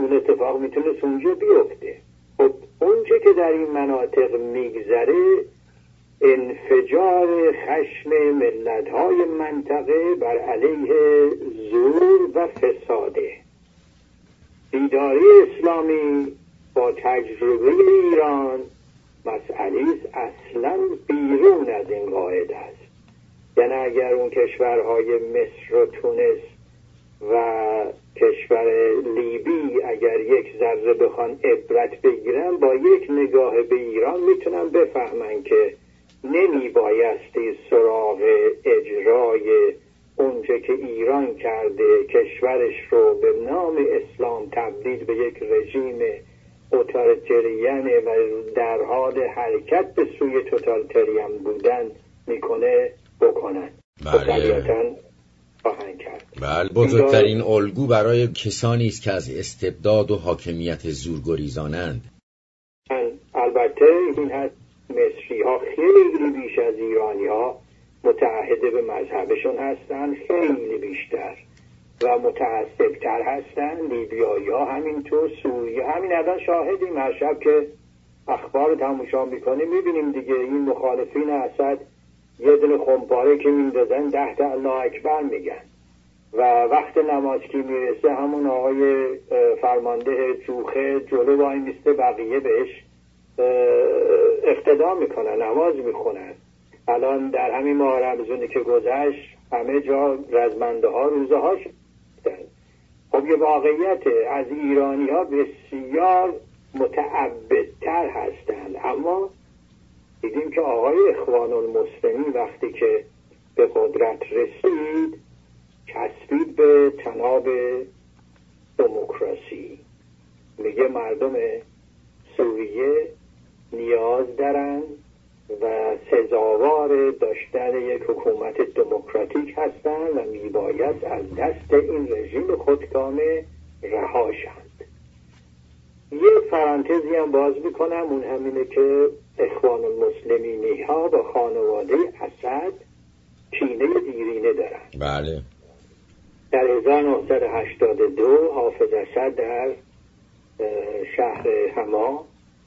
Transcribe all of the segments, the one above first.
اون اتفاق میتونه اونجا بیفته. خب اونچه که در این مناطق میگذره انفجار خشم ملت‌های منطقه بر علیه زور و فساده. بیداری اسلامی با تجربه ایران مسئله اصلا بیرون از این قاعده است. یعنی اگر اون کشورهای مصر و تونس و کشور لیبی اگر یک ذره بخوان عبرت بگیرن، با یک نگاه به ایران میتونن بفهمن که نمی بایستی سراغ اجرای اونچه که ایران کرده، کشورش رو به نام اسلام تبدیل به یک رژیم توتالیتریان و در حال حرکت به سوی توتالیتریان بودن میکنه بکنن. طبیعتاً خواهند کرد. بله، بزرگترین الگو برای کسانی است که از استبداد و حاکمیت زورگریزانند. البته این هست مصری ها خیلی بیش از ایرانی ها متعهد به مذهبشون هستن، خیلی بیشتر و متعصبتر هستن. لیبیایی ها همینطور، سوریه همین الان شاهدیم. هر شب که اخبار تماشا میکنیم میبینیم دیگه این مخالفین اسد یه دونه خمپاره که میندازن 10 تا الله اکبر میگن و وقت نماز که میرسه همون آقای فرمانده جوخه جلو وای میسته، بقیه بهش اقتدا میکنن، نماز میخونن. الان در همین ماه رمضانی که گذشت همه جا رزمنده ها روزه ها شدن. خب یه واقعیته، از ایرانی ها بسیار متعبدتر هستند. اما دیدیم که آقای اخوان المسلمین وقتی که به قدرت رسید چسبید به طناب دموکراسی. میگه مردم سوریه نیاز دارن و سزاوار داشتن یک حکومت دموکراتیک هستن و میباید از دست این رژیم خودکامه رهاشند. یه پرانتزی هم باز میکنم، اون همینه که اخوان المسلمینی ها با خانواده اسد کینه دیرینه دارن. بله. در 1982 حافظ اسد در شهر حما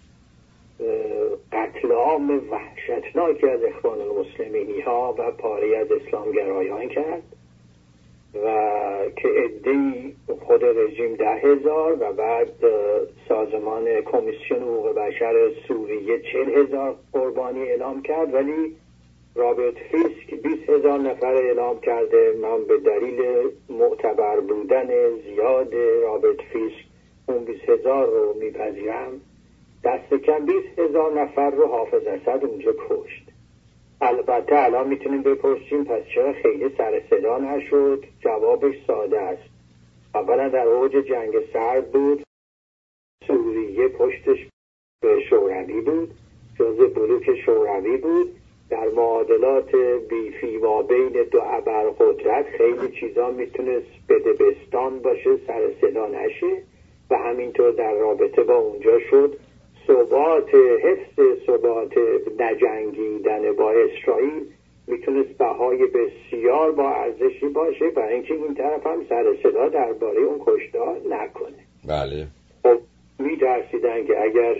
قتل عام وحشتناکی از اخوان المسلمینی ها و پاره از اسلامگرایان کرد و که عده‌ای خود رژیم 10,000 و بعد سازمان کمیسیون حقوق بشر سوریه 40,000 قربانی اعلام کرد، ولی رابرت فیسک 20,000 نفر اعلام کرده. من به دلیل معتبر بودن زیاد رابرت فیسک اون 20,000 رو میپذیرم. دست کم 20,000 نفر رو حافظ اسد اونجا کشت. البته الان میتونیم بپرسیم پس چرا خیلی سر صدا نشد؟ جوابش ساده است. اولا در اوج جنگ سرد بود، سوریه پشتش به شوروی بود، جزء بلوک شوروی بود. در معادلات بیفی ما بین دو ابرقدرت خیلی چیزا میتونست بدبستان باشه، سر صدا نشه و همینطور در رابطه با اونجا شد حفظ ثبات نجنگیدن با اسرائیل میتونست بهای بسیار با ارزشی باشه برای اینکه این طرف هم سر صدا درباره اون کشتار نکنه. بله. خب می‌ترسیدن که اگر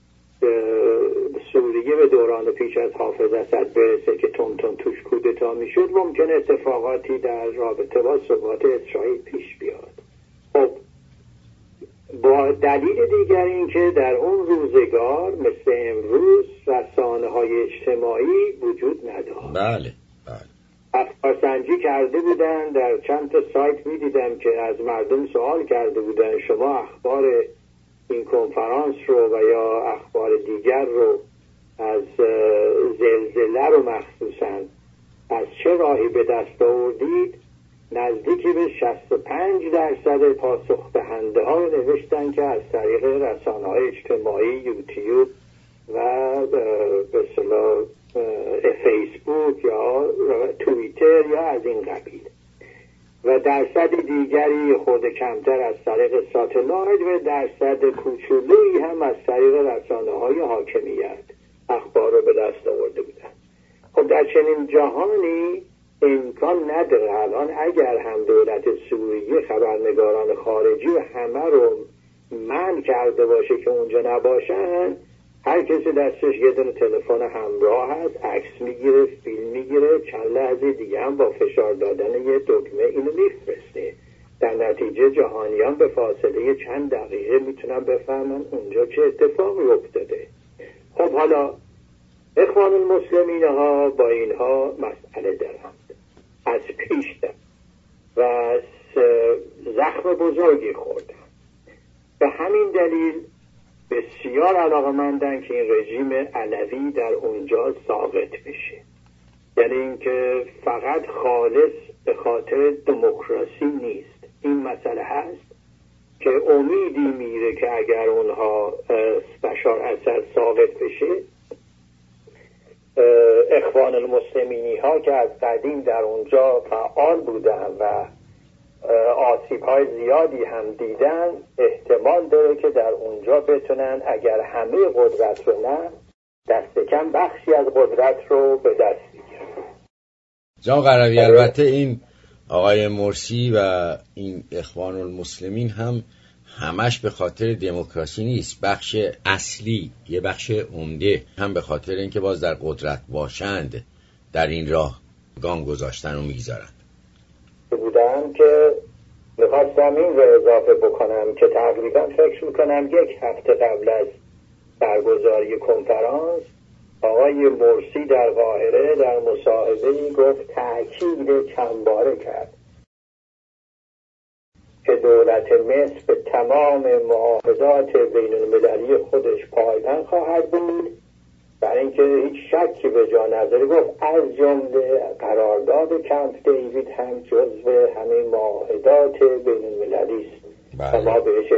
سوریه به دوران پیش از حافظ اسد برسه که تون توش کودتا میشد، ممکن اتفاقاتی در رابطه با ثبات اسرائیل پیش بیاد. خب با دلیل دیگر این که در اون روزگار مثل امروز رسانه‌های اجتماعی وجود نداشت. بله. افکارسنجی کرده بودن، در چند تا سایت می‌دیدم که از مردم سوال کرده بودن شما اخبار این کنفرانس رو و یا اخبار دیگر رو از زلزله رو مخصوصاً از چه راهی به دست آوردید؟ نزدیکی به 65% پاسخ دهنده ها رو نوشتن که از طریق رسانه‌های اجتماعی، یوتیوب و به اصطلاح فیسبوک یا توییتر یا از این قبیل، و درصد دیگری خود کمتر از طریق ساتلایت و درصد کوچولویی هم از طریق رسانه‌های حاکمیت اخبار رو به دست آورده بودن. خب در چنین جهانی امکان نداره الان اگر هم دولت سوریه خبرنگاران خارجی و همه رو منع کرده باشه که اونجا نباشن، هر کسی دستش یه دونه تلفن همراه هست، عکس میگیره، فیلم میگیره، چند لحظه دیگه هم با فشار دادن یه دکمه اینو میفرسته. در نتیجه جهانیان به فاصله چند دقیقه میتونن بفهمن اونجا چه اتفاقی افتاده. خب حالا اخوان المسلمین ها با اینها مسئله دارند، از پیش دارند و زخم بزرگی خوردن. به همین دلیل بسیار علاقه‌مندن که این رژیم علوی در اونجا ثابت بشه. یعنی اینکه فقط خالص به خاطر دموکراسی نیست. این مسئله هست که امیدی میره که اگر اونها بشار اسد ساقط بشه، اخوان المسلمینی ها که از قدیم در اونجا فعال بودن و آسیب های زیادی هم دیدن، احتمال داره که در اونجا بتونن اگر همه قدرت رو نه دست کم بخشی از قدرت رو به دست بگیرن. جناب قروی، البته این آقای مرسی و این اخوان المسلمین هم همش به خاطر دموکراسی نیست. بخش اصلی، یه بخش عمده هم به خاطر اینکه باز در قدرت باشند در این راه گام گذاشتن و میگذارند. بودم که میخواستم این رو اضافه بکنم که تقریبا فکر میکنم 1 هفته قبل از برگزاری کنفرانس آقای مرسی در قاهره در مصاحبه‌ای گفت، تأکید چندباره کرد که دولت مصر به تمام معاهدات بین المللی خودش پایبند خواهد بود، برای اینکه هیچ شکی به جا نداره. گفت از جمله قرارداد کمپ دیوید هم جزو همین معاهدات بین المللی است و ما بهش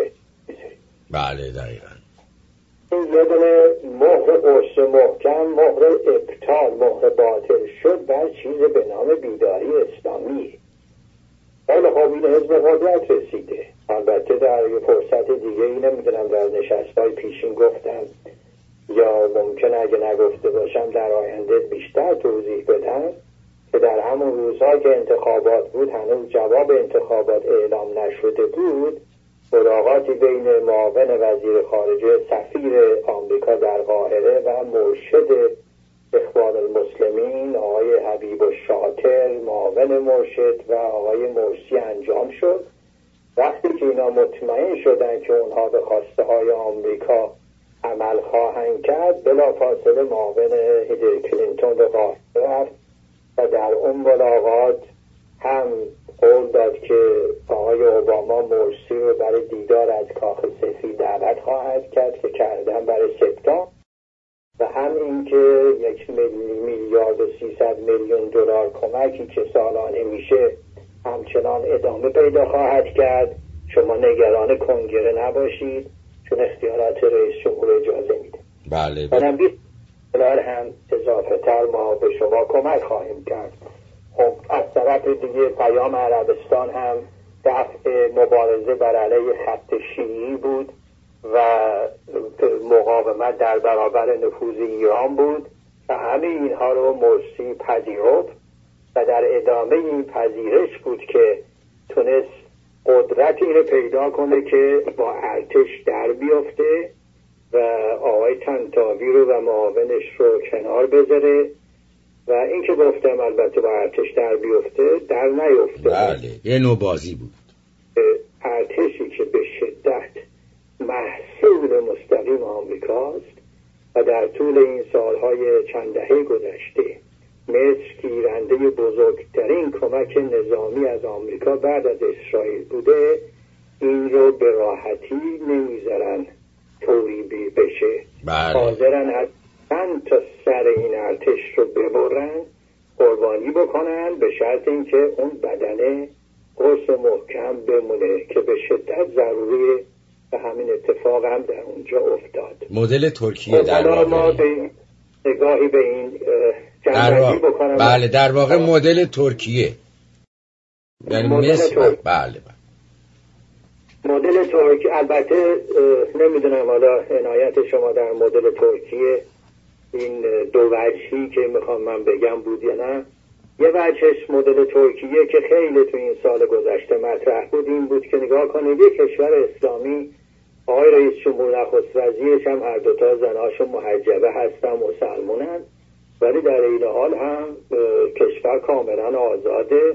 بله دقیقاً. این یه دونه مهر قرص محکم، مهر ابطال، مهر باطل شد بر چیز به نام بیداری اسلامی. خیلی خوب، این حزب قدرت رسیده. البته در یه فرصت دیگه نمیدونم در نشست‌های پیشین گفتم یا ممکن اگه نگفته باشم در آینده بیشتر توضیح بدم که در همون روزها که انتخابات بود، هنوز جواب انتخابات اعلام نشده بود، ملاقاتی بین معاون وزیر خارجه سفیر آمریکا در قاهره و مرشد اخوان المسلمین آقای حبیب الشاطر معاون مرشد و آقای مرسی انجام شد. وقتی که اینا مطمئن شدن که اونها به خواسته های آمریکا عمل خواهند کرد، بلافاصله معاون هیلاری کلینتون به قاهره رفت و در اون ملاقات هم قول داد که آقای اوباما مرسی رو برای دیدار از کاخ سفید دعوت خواهد کرد که کردن برای سپتامبر، و هم این که 1.3 میلیارد دلار کمکی که سالانه میشه همچنان ادامه پیدا خواهد کرد. شما نگران کنگره نباشید چون اختیارات رئیس جمهور اجازه میده. بله. منم 20 دلار هم اضافه تر ما به شما کمک خواهیم کرد. خب از طرف دیگه پیام عربستان هم دفع مبارزه بر علیه خط شیعی بود و مقاومت در برابر نفوذ ایران بود و همه اینها رو مرسی پذیرفت و در ادامه این پذیرش بود که تونست قدرتی رو پیدا کنه که با ارتش در بیفته و آقای طنطاوی رو و معاونش رو کنار بذاره و این که گفتم البته با ارتش در بیفته در نیفته. بله، یه نوع بازی بود. ارتشی که به شدت محصول مستقیم آمریکاست و در طول این سالهای چند دهه گذشته مصر گیرنده بزرگترین کمک نظامی از آمریکا بعد از اسرائیل بوده، این رو به راحتی نمیذارن طوری بشه. حاضرن از چند تا سر این ارتش رو ببرن، قربانی بکنن، به شرط اینکه اون بدنه قرص محکم بمونه که به شدت ضروریه و همین اتفاق هم در اونجا افتاد. مدل ترکیه در واقع ما نگاهی به این جنبندی بکنم. بله در واقع مدل ترکیه، یعنی مصر. بله مدل ترکیه. البته نمیدونم حالا عنایت شما در مدل ترکیه این دو وجهی که میخوام من بگم بود یا نه. یه وجهش مدل ترکیه که خیلی تو این سال گذشته مطرح بود این بود که نگاه کنید یک کشور اسلامی آقای رئیس جمهور نخست وزیرش هم هر دوتا زناشون محجبه هستن، مسلمونن، ولی در این حال هم کشور کاملا آزاده.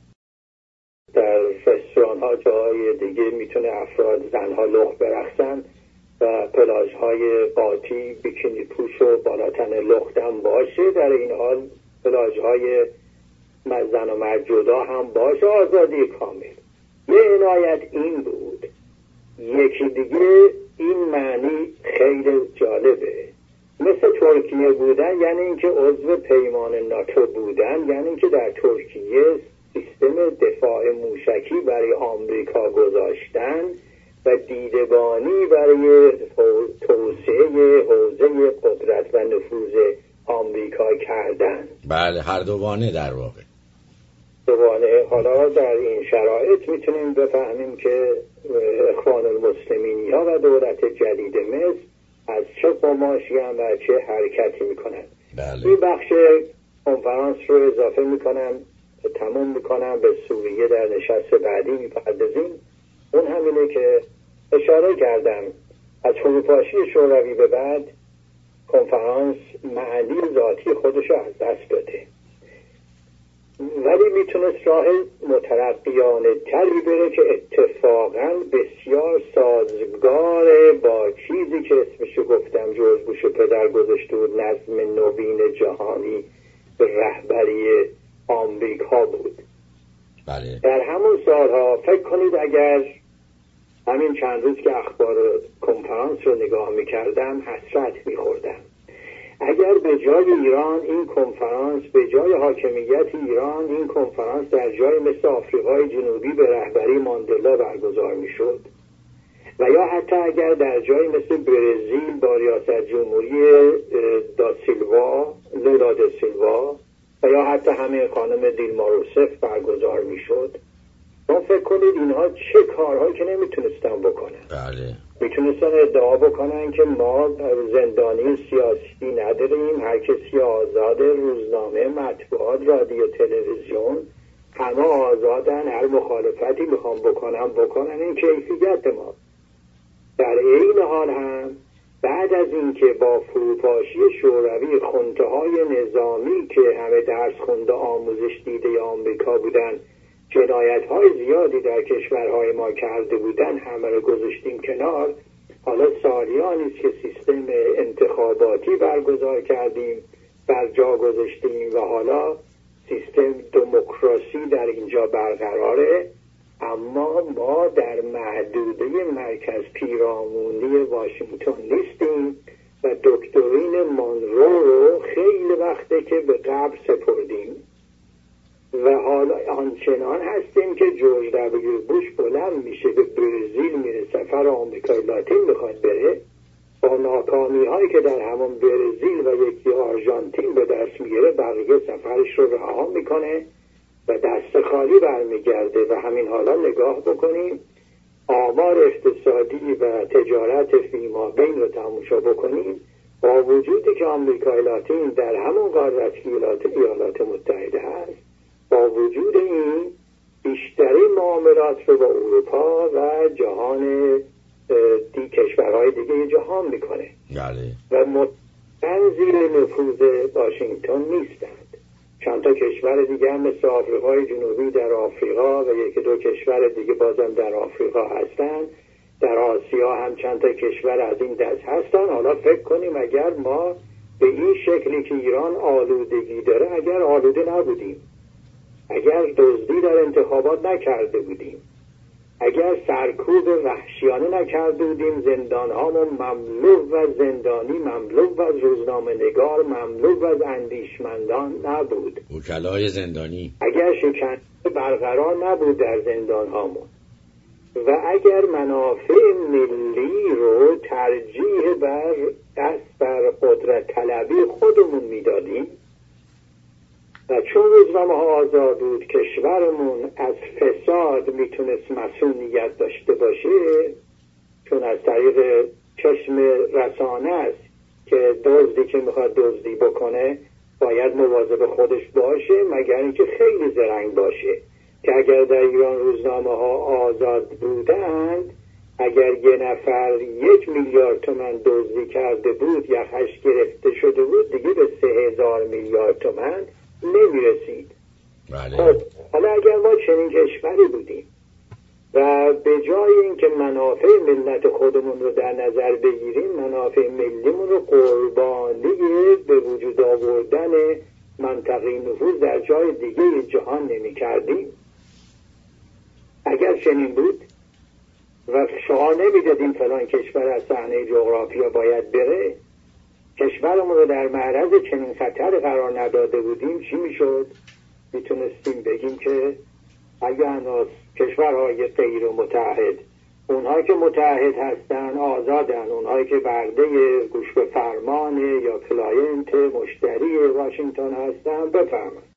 در رستوران ها جای دیگه میتونه افراد زنها لخت برقصن و پلاژ های قاطی بیکینی پوش و بالاتن لخت هم باشه. در این حال پلاژ های زن و مرد جدا هم باشه، آزادی کامل. یه عنایت این بود. یکی دیگه این معنی خیلی جالبه، مثل ترکیه بودن یعنی اینکه عضو پیمان ناتو بودن، یعنی اینکه در ترکیه سیستم دفاع موشکی برای آمریکا گذاشتن و دیدبانی برای توسعه حوزه قدرت و نفوذ آمریکا کردن. بله، هر دوانه در واقع. دوانه. حالا در این شرایط میتونیم بفهمیم که اخوان المسلمینی ها و دولت جدید مصر از چه قماشی هم و چه حرکتی میکنن. بله. این بخش کنفرانس رو اضافه میکنم، تموم میکنم، به سوریه در نشست بعدی میپردازیم. اون همینه که اشاره کردم، از فروپاشی شوروی به بعد کنفرانس معنی ذاتی خودش رو از دست داده، ولی میتونست راه مترقیانه تری بره که اتفاقا بسیار سازگار با چیزی که اسمشو گفتم جورج بوش پدر گذاشته بود، نظم نوین جهانی به رهبری آمریکا بود. بله. در همون سالها فکر کنید اگر همین چند روز که اخبار کنفرانس رو نگاه میکردم حسرت میخوردم. اگر به جای ایران این کنفرانس، به جای حاکمیت ایران این کنفرانس در جای مثل آفریقای جنوبی به رهبری ماندلا برگزار میشد، و یا حتی اگر در جای مثل برزیل با ریاست جمهوری لولا دا سیلوا و یا حتی همه خانم دیلما روسف برگزار میشد، ما فکر کنید اینها چه کارهایی که نمیتونستن بکنن. بله. میتونستن ادعا بکنن که ما زندانی سیاسی نداریم، هر کسی آزاده، روزنامه، مطبوعات، رادیو، تلویزیون همه آزادن، هر مخالفتی میخوام بکنن، این کیفیت ما. در این حال هم بعد از اینکه با فروپاشی شوروی خونته های نظامی که همه درس خونده آموزش دیده آمریکا بودن، جنایت های زیادی در کشورهای ما کرده بودن، همه رو گذاشتیم کنار. حالا سالیانی است که سیستم انتخاباتی برگزار کردیم، بر جا گذاشتیم و حالا سیستم دموکراسی در اینجا برقراره، اما ما در محدوده مرکز پیرامونی واشنگتن نیستیم و دکترین مونرو رو خیلی وقته که به قبر سپردیم و حالا آنچنان هستیم که جورج دبلیو بوش بلند میشه به برزیل میره، سفر آمریکای لاتین میخواد بره، با ناکامی هایی که در همون برزیل و یکی آرژانتین به دست میگیره بقیه سفرش رو رها میکنه و دست خالی برمیگرده. و همین حالا نگاه بکنیم آمار اقتصادی و تجارت فیما بین رو تماشا بکنیم، با وجودی که آمریکای لاتین در همون قاره ایالات متحده هست، با وجود این بیشترین معاملات رو با اروپا و جهان کشورهای دیگه جهان میکنه. بله. و مطمئن زیر نفوذ واشنگتن نیستند. چند تا کشور دیگه هم مثل آفریقای جنوبی در آفریقا و یکی دو کشور دیگه بازم در آفریقا هستن. در آسیا هم چند تا کشور از این دست هستن. حالا فکر کنیم اگر ما به این شکلی که ایران آلودگی داره اگر آلوده نبودیم، اگر دزدی در انتخابات نکرده بودیم، اگر سرکوب وحشیانه نکرده بودیم، زندانهامون مملو و زندانی مملو و از روزنامه نگار مملو و از اندیشمندان نبود، وکلای زندانی، اگر شکنجه برقرار نبود در زندانهامون و اگر منافع ملی رو ترجیح بر قدرت طلبی خودمون میدادیم و چون روزنامه ها آزاد بود کشورمون از فساد میتونست مسئولیت داشته باشه، چون از طریق چشم رسانه است که دزدی که میخواد دزدی بکنه باید مواظب خودش باشه، مگر اینکه خیلی زرنگ باشه که اگر در ایران روزنامه ها آزاد بودند اگر یه نفر 1 میلیارد تومان دزدی کرده بود، یخش گرفته شده بود، دیگه به 3000 میلیارد تومان نمیرسید. بله. خب حالا اگر ما چنین کشوری بودیم و به جای اینکه منافع ملت خودمون رو در نظر بگیریم، منافع ملیمون رو قربانی به وجود آوردن منطقه نفوذ در جای دیگه جهان نمی کردیم، اگر چنین بود و شعار نمی دادیم فلان کشور از صحنه جغرافیا باید بره، کشورمون رو در معرض چنین خطر قرار نداده بودیم، چی می شد؟ میتونستیم بگیم که اگر هنوز کشورهای غیر متحد، اونهایی که متحد هستن آزادن، اونهایی که برده گوش به فرمان یا کلاینت مشتری واشنگتن هستن بفرمایید.